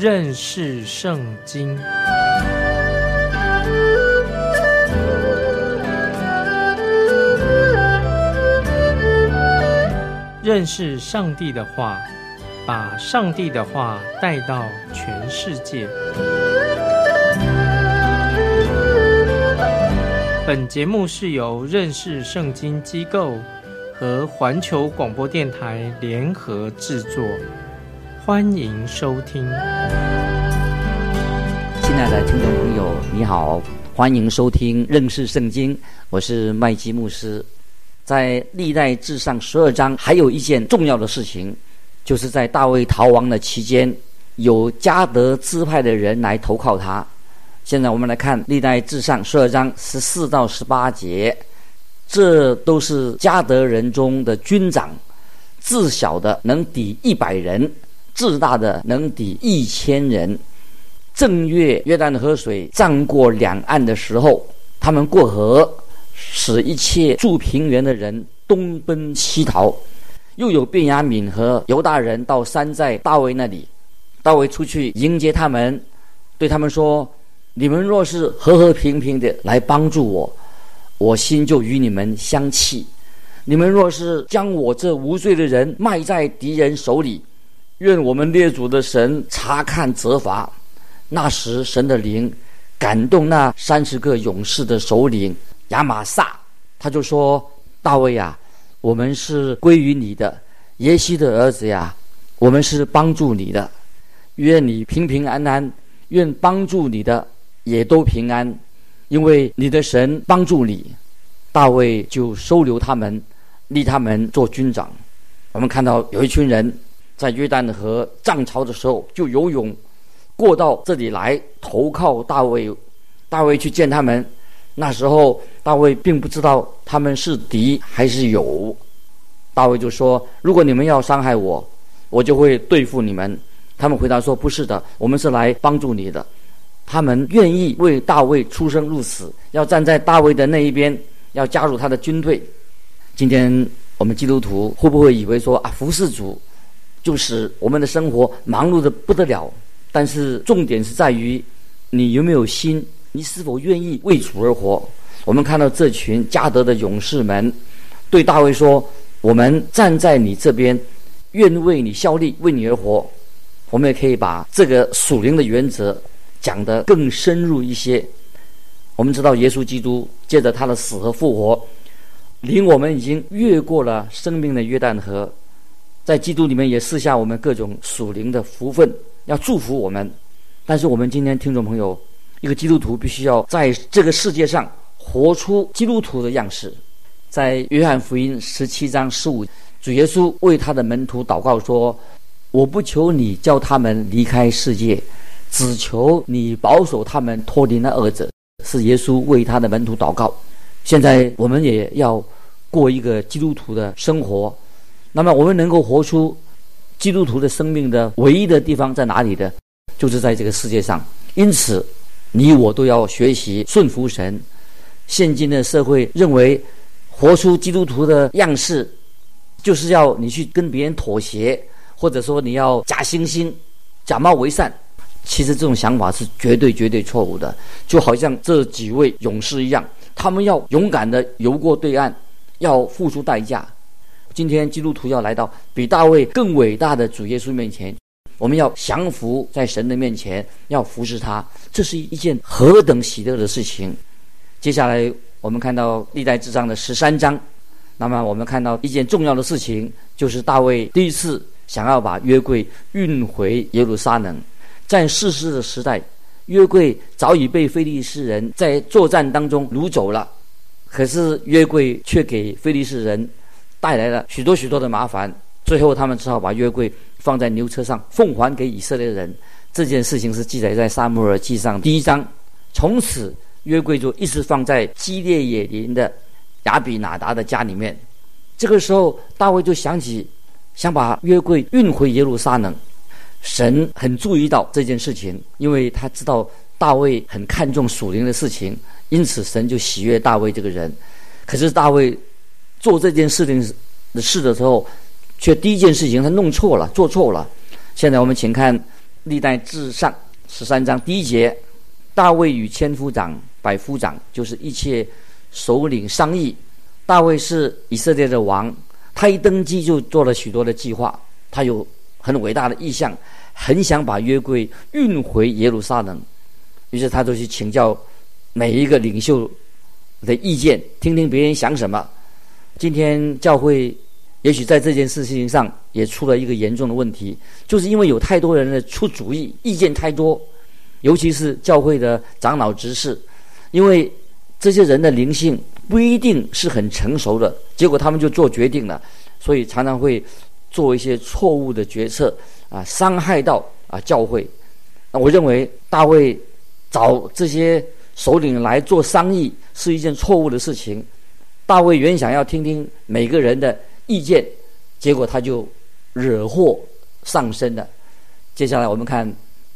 认识圣经。认识上帝的话，把上帝的话带到全世界。本节目是由认识圣经机构和环球广播电台联合制作，欢迎收听。 亲爱的听众朋友，你好，欢迎收听认识圣经，我是麦基牧师。在历代志上12章还有一件重要的事情，就是在大卫逃亡的期间，有迦得支派的人来投靠他。现在我们来看历代志上12章14到18节，这都是迦得人中的军长，自小的能抵100人，自大的能抵1000人。正月约旦河水涨过两岸的时候，他们过河，使一切住平原的人东奔西逃。又有便雅悯和犹大人到山寨大卫那里，大卫出去迎接他们，对他们说：你们若是和和平平的来帮助我，我心就与你们相契；你们若是将我这无罪的人卖在敌人手里，愿我们列祖的神察看责罚。那时神的灵感动那30个勇士的首领亚玛撒，他就说：大卫啊，我们是归于你的，耶西的儿子呀，我们是帮助你的，愿你平平安安，愿帮助你的也都平安，因为你的神帮助你。大卫就收留他们，立他们做军长。我们看到有一群人在约旦河涨潮的时候就游泳过到这里来投靠大卫。大卫去见他们，那时候大卫并不知道他们是敌还是友。大卫就说：如果你们要伤害我，我就会对付你们。他们回答说：不是的，我们是来帮助你的。他们愿意为大卫出生入死，要站在大卫的那一边，要加入他的军队。今天我们基督徒会不会以为说服侍主就是我们的生活忙碌的不得了？但是重点是在于你有没有心，你是否愿意为主而活。我们看到这群迦得的勇士们对大卫说：我们站在你这边，愿为你效力，为你而活。我们也可以把这个属灵的原则讲得更深入一些。我们知道耶稣基督借着他的死和复活，领我们已经越过了生命的约旦河，在基督里面也赐下我们各种属灵的福分，要祝福我们。但是我们今天听众朋友，一个基督徒必须要在这个世界上活出基督徒的样式。在约翰福音17章15，主耶稣为他的门徒祷告说：我不求你叫他们离开世界，只求你保守他们脱离那恶者。是耶稣为他的门徒祷告。现在我们也要过一个基督徒的生活，那么我们能够活出基督徒的生命的唯一的地方在哪里的？就是在这个世界上。因此你我都要学习顺服神。现今的社会认为活出基督徒的样式就是要你去跟别人妥协，或者说你要假惺惺假冒为善。其实这种想法是绝对错误的。就好像这几位勇士一样，他们要勇敢的游过对岸，要付出代价。今天基督徒要来到比大卫更伟大的主耶稣面前，我们要降服在神的面前，要服侍他，这是一件何等喜乐的事情。接下来我们看到历代志上的13章，那么我们看到一件重要的事情，就是大卫第一次想要把约柜运回耶路撒冷。在士师的时代，约柜早已被非利士人在作战当中掳走了，可是约柜却给非利士人带来了许多的麻烦。最后他们只好把约柜放在牛车上奉还给以色列人。这件事情是记载在撒母耳记上1章。从此约柜就一直放在基列野林的亚比拿达的家里面。这个时候大卫就想把约柜运回耶路撒冷。神很注意到这件事情，因为他知道大卫很看重属灵的事情，因此神就喜悦大卫这个人。可是大卫做这件事情的时候，却第一件事情他弄错了，做错了。现在我们请看历代志上13章第1节，大卫与千夫长、百夫长，就是一切首领商议。大卫是以色列的王，他一登基就做了许多的计划，他有很伟大的意向，很想把约柜运回耶路撒冷。于是他就去请教每一个领袖的意见，听听别人想什么。今天教会也许在这件事情上也出了一个严重的问题，就是因为有太多人的出主意，意见太多，尤其是教会的长老执事，因为这些人的灵性不一定是很成熟的，结果他们就做决定了，所以常常会做一些错误的决策伤害到教会。我认为大卫找这些首领来做商议是一件错误的事情。大卫原想要听听每个人的意见，结果他就惹祸上身了。接下来我们看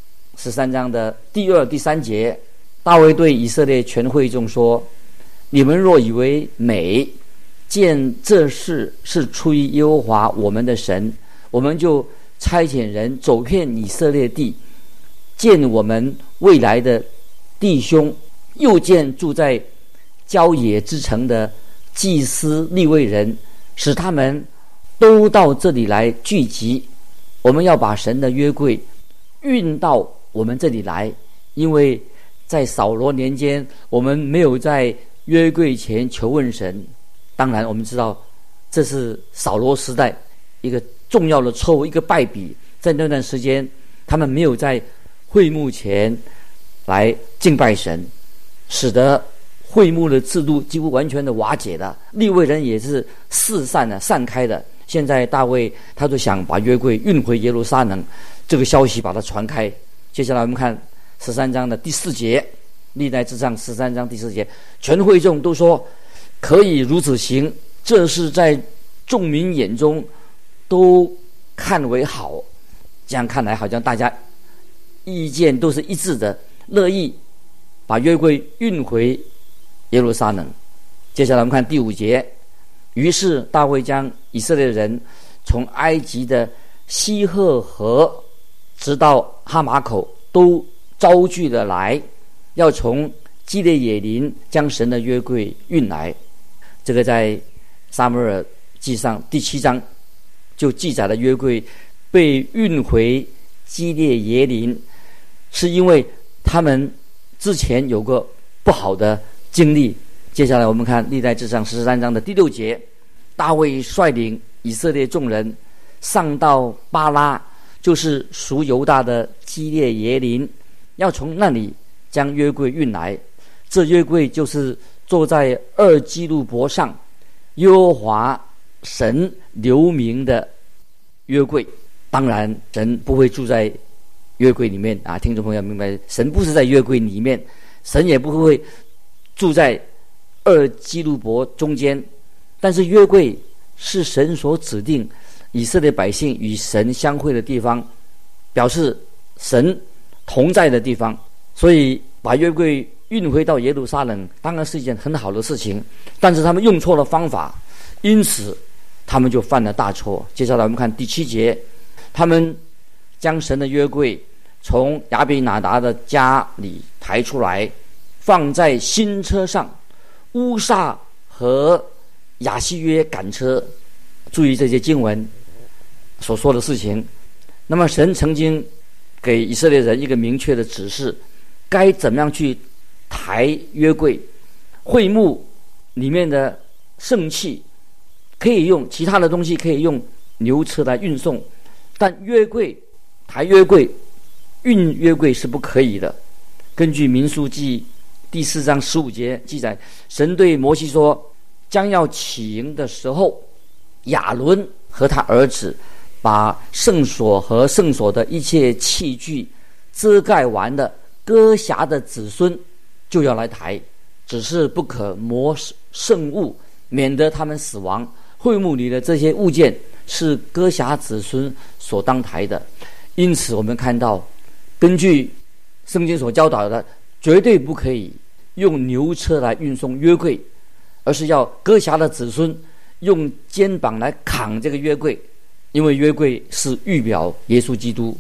13章的第2、第3节，大卫对以色列全会众说：你们若以为美，见这事是出于耶和华我们的神，我们就差遣人走遍以色列地，见我们未来的弟兄，又见住在郊野之城的祭司利未人，使他们都到这里来聚集。我们要把神的约柜运到我们这里来，因为在扫罗年间，我们没有在约柜前求问神。当然我们知道这是扫罗时代一个重要的错误，一个败笔。在那段时间他们没有在会幕前来敬拜神，使得会幕的制度几乎完全的瓦解了，利未人也是散开的。现在大卫他就想把约柜运回耶路撒冷，这个消息把它传开。接下来我们看13章的第4节，历代志上13章第4节，全会众都说可以如此行，这是在众民眼中都看为好。这样看来好像大家意见都是一致的，乐意把约柜运回耶路撒冷。接下来我们看第5节，于是大卫将以色列人从埃及的西赫河直到哈马口都招聚了来，要从基列野林将神的约柜运来。这个在撒母耳记上第7章就记载了约柜被运回基列野林，是因为他们之前有个不好的经历。接下来我们看历代志上13章的第6节，大卫率领以色列众人上到巴拉，就是属犹大的基列耶林，要从那里将约柜运来。这约柜就是坐在2基路伯上，耶和华神留名的约柜。当然神不会住在约柜里面听众朋友明白，神不是在约柜里面，神也不会住在2基路伯中间。但是约柜是神所指定以色列百姓与神相会的地方，表示神同在的地方，所以把约柜运回到耶路撒冷当然是一件很好的事情，但是他们用错了方法，因此他们就犯了大错。接下来我们看第7节，他们将神的约柜从亚比拿达的家里抬出来，放在新车上，乌撒和亚西约赶车。注意这些经文所说的事情。那么神曾经给以色列人一个明确的指示，该怎么样去抬约柜。会幕里面的圣器可以用其他的东西，可以用牛车来运送，但约柜抬约柜运约柜是不可以的。根据民数记第4章15节记载，神对摩西说，将要起营的时候，亚伦和他儿子把圣所和圣所的一切器具遮盖完的哥辖的子孙就要来抬，只是不可摸圣物，免得他们死亡。会幕里的这些物件是哥辖子孙所当抬的。因此我们看到，根据圣经所教导的，绝对不可以用牛车来运送约柜，而是要哥辖的子孙用肩膀来扛这个约柜，因为约柜是预表耶稣基督。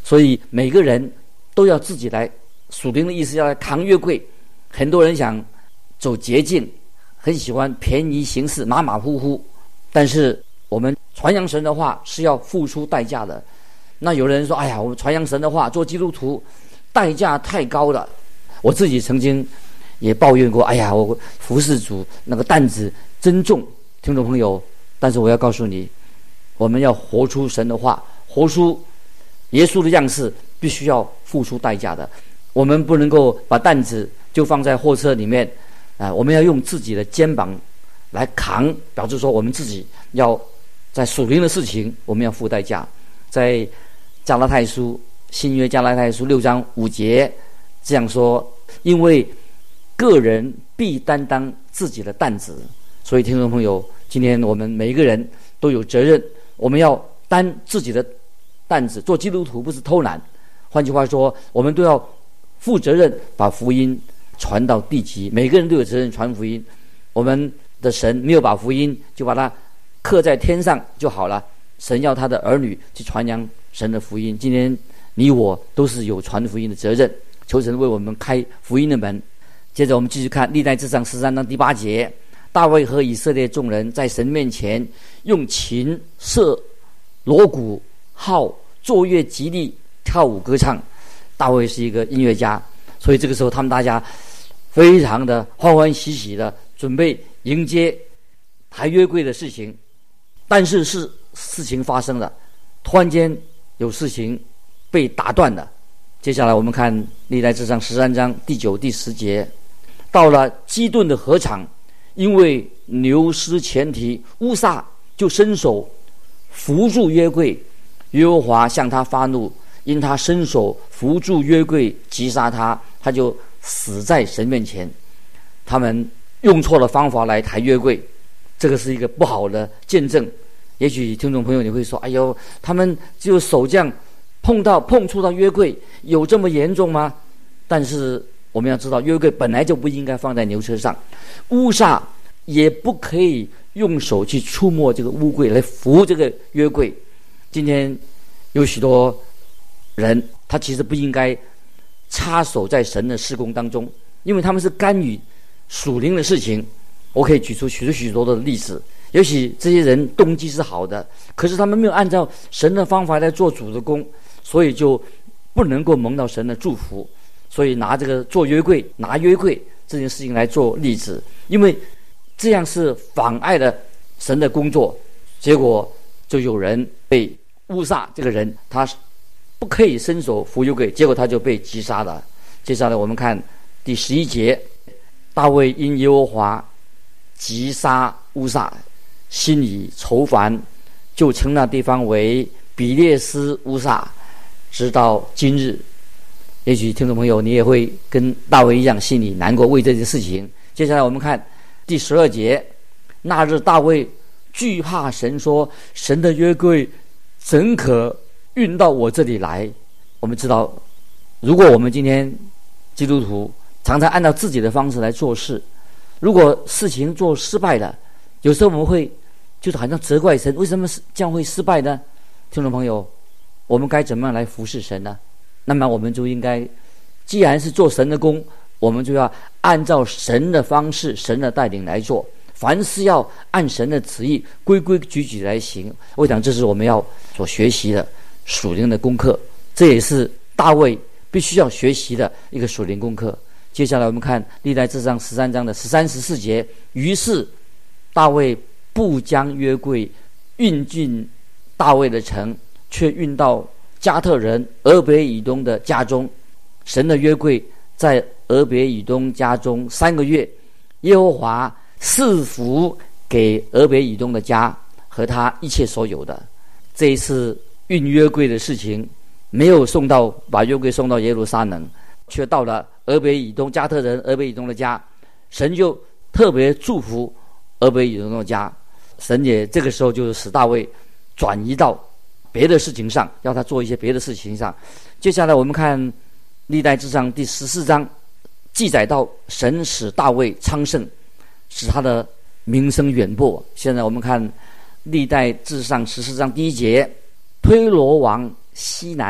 所以每个人都要自己来，属灵的意思要来扛约柜。很多人想走捷径，很喜欢便宜行事，马马虎虎，但是我们传扬神的话是要付出代价的。那有人说，哎呀，我们传扬神的话做基督徒代价太高了。我自己曾经也抱怨过，哎呀，我服侍主那个担子真重。听众朋友，但是我要告诉你，我们要活出神的话，活出耶稣的样式，必须要付出代价的。我们不能够把担子就放在货车里面我们要用自己的肩膀来扛，表示说我们自己要在属灵的事情我们要付代价。在加拉太书，新约加拉太书6章5节这样说，因为个人必担当自己的担子。所以听众朋友，今天我们每一个人都有责任，我们要担自己的担子。做基督徒不是偷懒，换句话说，我们都要负责任，把福音传到地极。每个人都有责任传福音。我们的神没有把福音就把它刻在天上就好了，神要他的儿女去传扬神的福音。今天你我都是有传福音的责任，求神为我们开福音的门。接着我们继续看历代志上13章第8节，大卫和以色列众人在神面前用琴、瑟、锣鼓、号、作乐极力跳舞歌唱。大卫是一个音乐家，所以这个时候他们大家非常的欢欢喜喜的准备迎接抬约柜的事情。但是事情发生了，突然间有事情被打断了。接下来我们看历代志上13章第9、第10节，到了基顿的禾场，因为牛失前蹄，乌撒就伸手扶住约柜，耶和华向他发怒，因他伸手扶住约柜击杀他，他就死在神面前。他们用错了方法来抬约柜，这个是一个不好的见证。也许听众朋友你会说，哎呦，他们只有手这样碰触到约柜，有这么严重吗？但是我们要知道，约柜本来就不应该放在牛车上，乌撒也不可以用手去触摸这个乌柜来扶这个约柜。今天有许多人他其实不应该插手在神的事工当中，因为他们是干预属灵的事情。我可以举出许多的例子，也许这些人动机是好的，可是他们没有按照神的方法来做主的工，所以就不能够蒙到神的祝福。所以拿这个做约柜，拿约柜这件事情来做例子，因为这样是妨碍了神的工作。结果就有人被乌撒这个人，他不可以伸手扶约柜，结果他就被击杀了。接下来我们看第11节，大卫因耶和华击杀乌撒，心里愁烦，就称那地方为比列斯乌撒，直到今日。也许听众朋友你也会跟大卫一样心里难过，为这件事情。接下来我们看第12节，那日大卫惧怕神，说，神的约柜怎可运到我这里来？我们知道，如果我们今天基督徒常常按照自己的方式来做事，如果事情做失败了，有时候我们会就是好像责怪神，为什么这样会失败呢？听众朋友，我们该怎么样来服侍神呢？那么我们就应该，既然是做神的工，我们就要按照神的方式、神的带领来做，凡事要按神的旨意规规矩矩来行。我想这是我们要所学习的属灵的功课，这也是大卫必须要学习的一个属灵功课。接下来我们看历代志上13章的13、14节，于是大卫不将约柜运进大卫的城，却运到加特人俄别以东的家中。神的约柜在俄别以东家中3个月，耶和华赐福给俄别以东的家和他一切所有的。这一次运约柜的事情没有把约柜送到耶路撒冷，却到了俄别以东加特人俄别以东的家，神就特别祝福俄别以东的家。神也这个时候就使大卫转移到别的事情上，要他做一些别的事情上。接下来我们看历代志上第14章，记载到神使大卫昌盛，使他的名声远播。现在我们看历代志上14章第1节，推罗王西南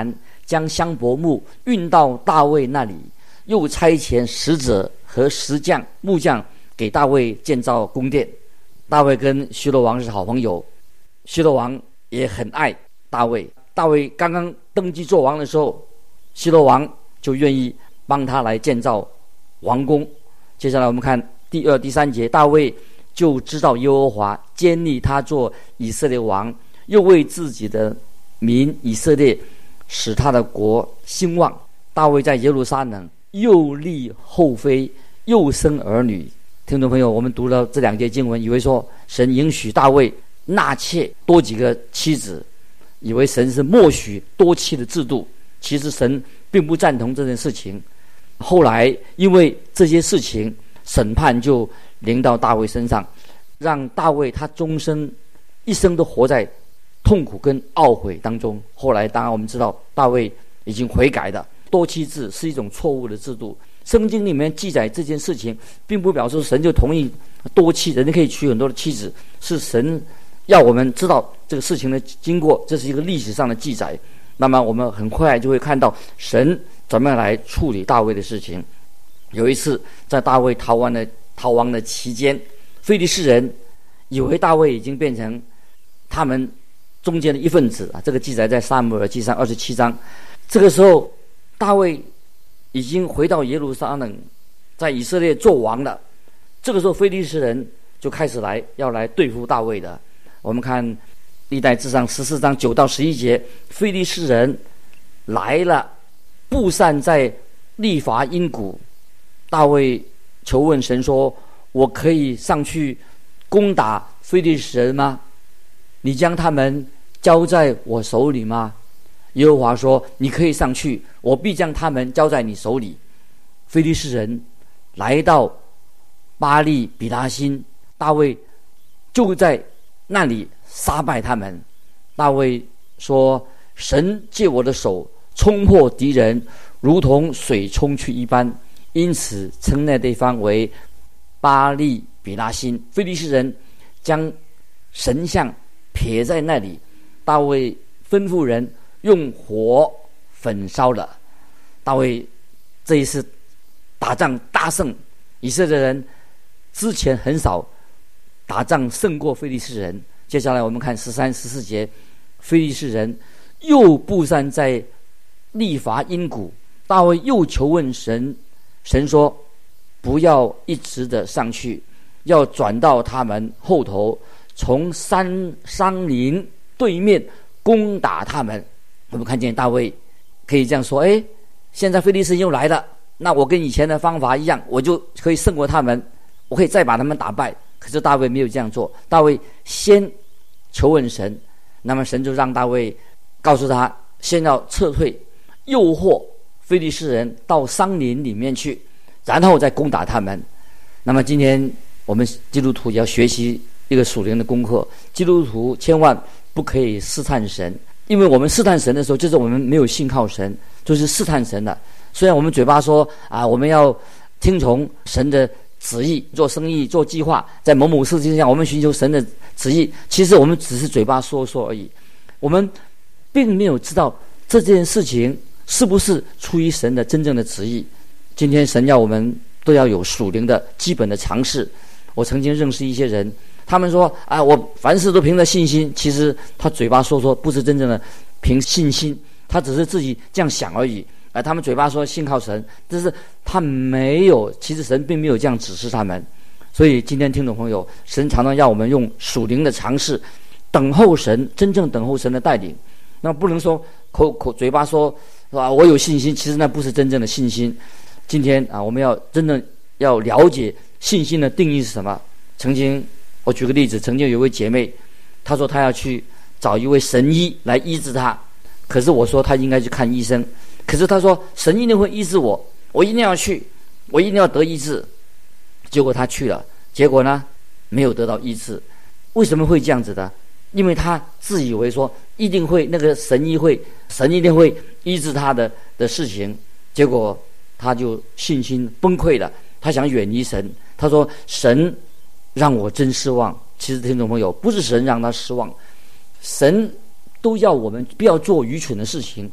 将香柏木运到大卫那里，又差遣使者和石匠、木匠给大卫建造宫殿。大卫跟希罗王是好朋友，希罗王也很爱大卫。大卫刚刚登基做王的时候，希罗王就愿意帮他来建造王宫。接下来我们看第2、第3节，大卫就知道耶和华坚立他做以色列王，又为自己的民以色列使他的国兴旺。大卫在耶路撒冷又立后妃，又生儿女。听众朋友，我们读了这2节经文，以为说神允许大卫纳妾多几个妻子，以为神是默许多妻的制度。其实神并不赞同这件事情。后来因为这些事情，审判就临到大卫身上，让大卫他终生一生都活在痛苦跟懊悔当中。后来当然我们知道大卫已经悔改的，多妻制是一种错误的制度。圣经里面记载这件事情，并不表示神就同意多妻，人家可以娶很多的妻子，是神要我们知道这个事情的经过，这是一个历史上的记载。那么我们很快就会看到神怎么样来处理大卫的事情。有一次在大卫逃亡的期间，非利士人以为大卫已经变成他们中间的一份子啊，这个记载在撒母耳记上27章。这个时候大卫已经回到耶路撒冷，在以色列做王了。这个时候非利士人就开始要来对付大卫的。我们看历代志上14章9到11节，非利士人来了，布散在利乏音谷。大卫求问神说，我可以上去攻打非利士人吗？你将他们交在我手里吗？耶和华说，你可以上去，我必将他们交在你手里。非利士人来到巴利比拉辛，大卫就在那里杀败他们。大卫说，神借我的手冲破敌人，如同水冲去一般，因此称那地方为巴利比拉辛。非利士人将神像撇在那里，大卫吩咐人用火焚烧了。大卫这一次打仗大胜，以色列人之前很少打仗胜过非利士人。接下来我们看13、14节，非利士人又布散在利乏音谷，大卫又求问神，神说，不要一直的上去，要转到他们后头，从山林对面攻打他们。我们看见大卫可以这样说，现在非利士人又来了，那我跟以前的方法一样，我就可以胜过他们，我可以再把他们打败。可是大卫没有这样做，大卫先求问神，那么神就让大卫告诉他，先要撤退，诱惑非利士人到山林里面去，然后再攻打他们。那么今天我们基督徒也要学习一个属灵的功课，基督徒千万不可以试探神，因为我们试探神的时候，就是我们没有信靠神，就是试探神的。虽然我们嘴巴说我们要听从神的旨意，做生意做计划，在某某事情上我们寻求神的旨意，其实我们只是嘴巴说说而已，我们并没有知道这件事情是不是出于神的真正的旨意。今天神要我们都要有属灵的基本的常识。我曾经认识一些人，他们说我凡事都凭着信心，其实他嘴巴说说，不是真正的凭信心，他只是自己这样想而已。他们嘴巴说信靠神，但是他没有，其实神并没有这样指示他们。所以今天听众朋友，神常常要我们用属灵的常识等候神，真正等候神的带领。那不能说嘴巴说我有信心，其实那不是真正的信心。今天我们要真正要了解信心的定义是什么。曾经我举个例子，曾经有一位姐妹，她说她要去找一位神医来医治她，可是我说她应该去看医生，可是她说神一定会医治我，我一定要去，我一定要得医治。结果她去了，结果呢没有得到医治。为什么会这样子的？因为她自以为说一定会那个神一定会医治她的事情，结果她就信心崩溃了，她想远离神。她说神让我真失望。其实听众朋友，不是神让她失望，神都要我们不要做愚蠢的事情，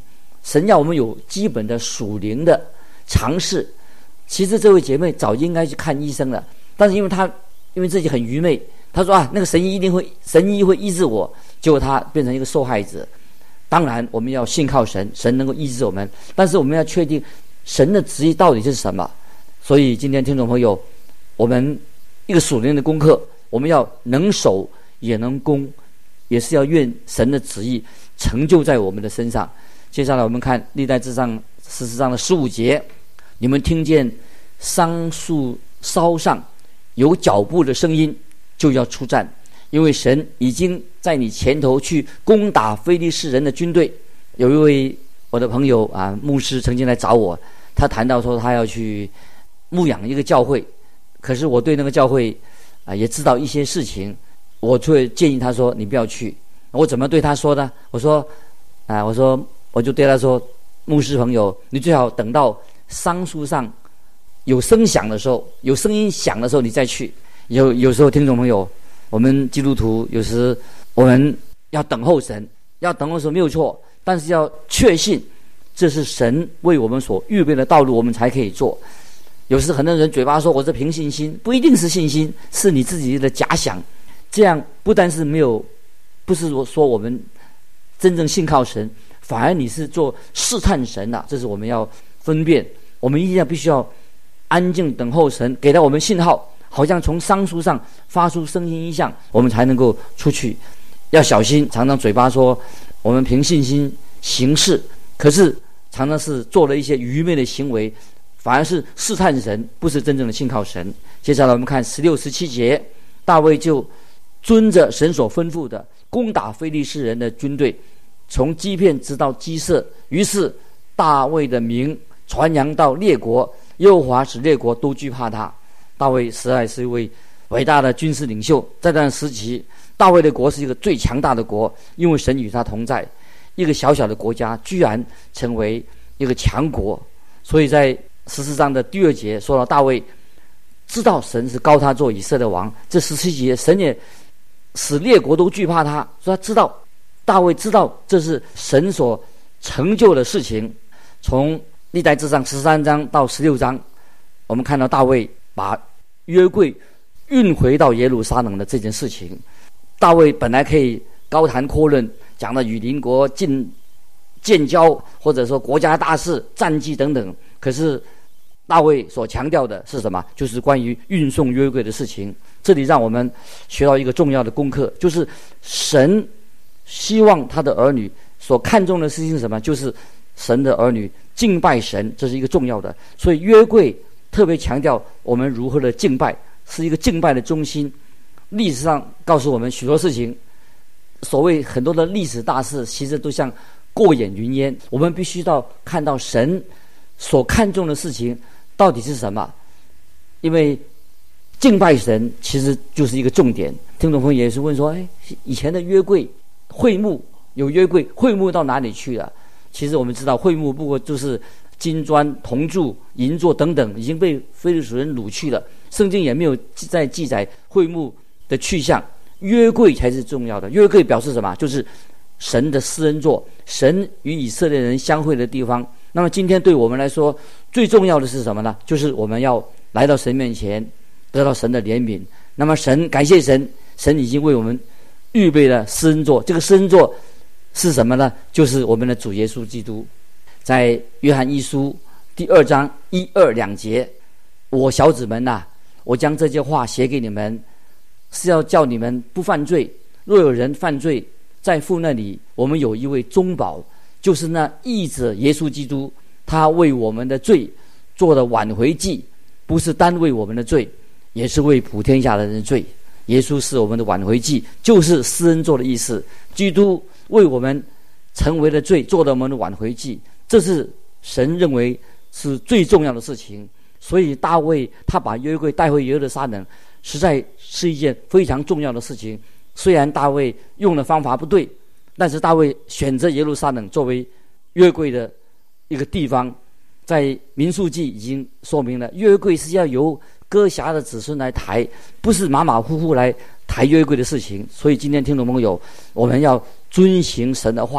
神要我们有基本的属灵的常识。其实这位姐妹早应该去看医生了，但是因为自己很愚昧，她说那个神医会医治我，结果她变成一个受害者。当然我们要信靠神，神能够医治我们，但是我们要确定神的旨意到底是什么。所以今天听众朋友，我们一个属灵的功课，我们要能守也能攻，也是要愿神的旨意成就在我们的身上。接下来我们看历代志上14章的15节，你们听见桑树梢上有脚步的声音，就要出战，因为神已经在你前头去攻打非利士人的军队。有一位我的朋友牧师曾经来找我，他谈到说他要去牧养一个教会，可是我对那个教会也知道一些事情，我就会建议他说你不要去。我怎么对他说呢？我就对他说，牧师朋友，你最好等到桑树上有声响的时候，有声音响的时候你再去。有时候听众朋友，我们基督徒有时我们要等候神，要等候神没有错，但是要确信这是神为我们所预备的道路，我们才可以做。有时很多人嘴巴说我是凭信心，不一定是信心，是你自己的假想。这样不但是不是说我们真正信靠神，反而你是做试探神这是我们要分辨。我们必须要安静等候神给到我们信号，好像从桑树上发出声音一样，我们才能够出去。要小心，常常嘴巴说我们凭信心行事，可是常常是做了一些愚昧的行为，反而是试探神，不是真正的信靠神。接下来我们看16、17节，大卫就遵着神所吩咐的攻打非利士人的军队，从基遍直到基色。于是大卫的名传扬到列国，耶和华使列国都惧怕他。大卫实在是一位伟大的军事领袖，在那时期大卫的国是一个最强大的国，因为神与他同在。一个小小的国家居然成为一个强国。所以在14章的第2节说到大卫知道神是膏他做以色列王。这17节神也使列国都惧怕他，说他知道，大卫知道这是神所成就的事情。从历代志上13章到16章，我们看到大卫把约柜运回到耶路撒冷的这件事情。大卫本来可以高谈阔论，讲到与邻国建交，或者说国家大事、战绩等等，可是大卫所强调的是什么？就是关于运送约柜的事情。这里让我们学到一个重要的功课，就是神希望他的儿女所看重的事情是什么？就是神的儿女敬拜神，这是一个重要的。所以约柜特别强调我们如何的敬拜，是一个敬拜的中心。历史上告诉我们许多事情，所谓很多的历史大事，其实都像过眼云烟。我们必须要看到神所看重的事情到底是什么，因为敬拜神其实就是一个重点。听众朋友也是问说，以前的约柜会幕有约柜，会幕到哪里去了？其实我们知道，会幕不过就是金砖、铜柱、银座等等，已经被非利士人掳去了。圣经也没有再记载会幕的去向，约柜才是重要的。约柜表示什么？就是神的施恩座，神与以色列人相会的地方。那么今天对我们来说最重要的是什么呢？就是我们要来到神面前，得到神的怜悯。那么感谢神，神已经为我们预备了施恩座。这个施恩座是什么呢？就是我们的主耶稣基督。在约翰一书第2章1、2、2节，我小子们我将这些话写给你们，是要叫你们不犯罪。若有人犯罪，在父那里我们有一位中保，就是那义者耶稣基督。他为我们的罪做的挽回祭，不是单为我们的罪，也是为普天下的人的罪。耶稣是我们的挽回祭，就是施恩座的意思。基督为我们成为了罪，做了我们的挽回祭，这是神认为是最重要的事情。所以大卫他把约柜带回耶路撒冷，实在是一件非常重要的事情。虽然大卫用的方法不对，但是大卫选择耶路撒冷作为约柜的一个地方。在民数记已经说明了，约柜是要由哥辖的子孙来抬，不是马马虎虎来抬约柜的事情。所以今天听众朋友，我们要遵行神的话，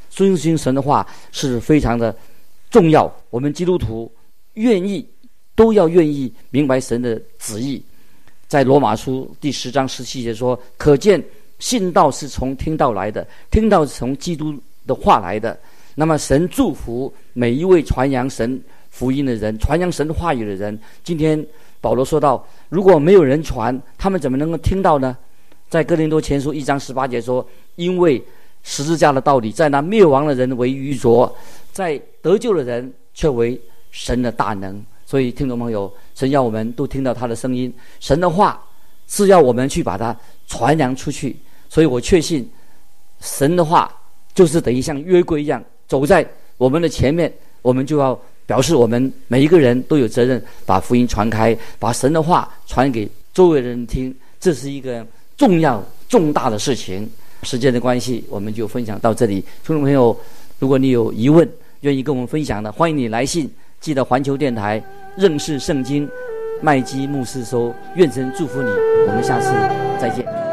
遵循神的话是非常的重要。我们基督徒都要愿意明白神的旨意。在罗马书第10章17节说，可见信道是从听道来的，听道是从基督的话来的。那么神祝福每一位传扬神福音的人，传扬神话语的人。今天保罗说到，如果没有人传，他们怎么能够听到呢？在哥林多前书1章18节说，因为十字架的道理在那灭亡的人为愚拙，在得救的人却为神的大能。所以听众朋友，神要我们都听到他的声音，神的话是要我们去把它传扬出去。所以我确信神的话就是等于像约柜一样走在我们的前面，我们就要表示我们每一个人都有责任把福音传开，把神的话传给周围的人听，这是一个重大的事情。时间的关系，我们就分享到这里。听众朋友，如果你有疑问愿意跟我们分享的，欢迎你来信寄到环球电台认识圣经麦基牧师收。愿神祝福你，我们下次再见。